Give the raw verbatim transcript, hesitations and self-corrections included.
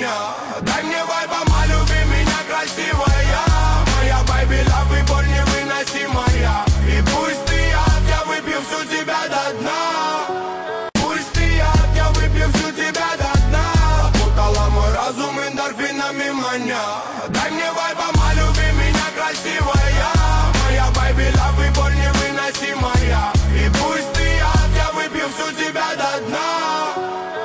внимания. Дай мне вайба, люби меня, красивая. Моя baby love и боль невыносимая. И пусть ты яд, я выпью всю тебя до дна. Пусть ты яд, я выпью всю тебя до дна. Опутала мой разум эндорфинами маня. Дай мне вайба, люби меня, красивая. Моя baby love и боль невыносимая. И пусть ты яд, я выпью всю тебя до дна.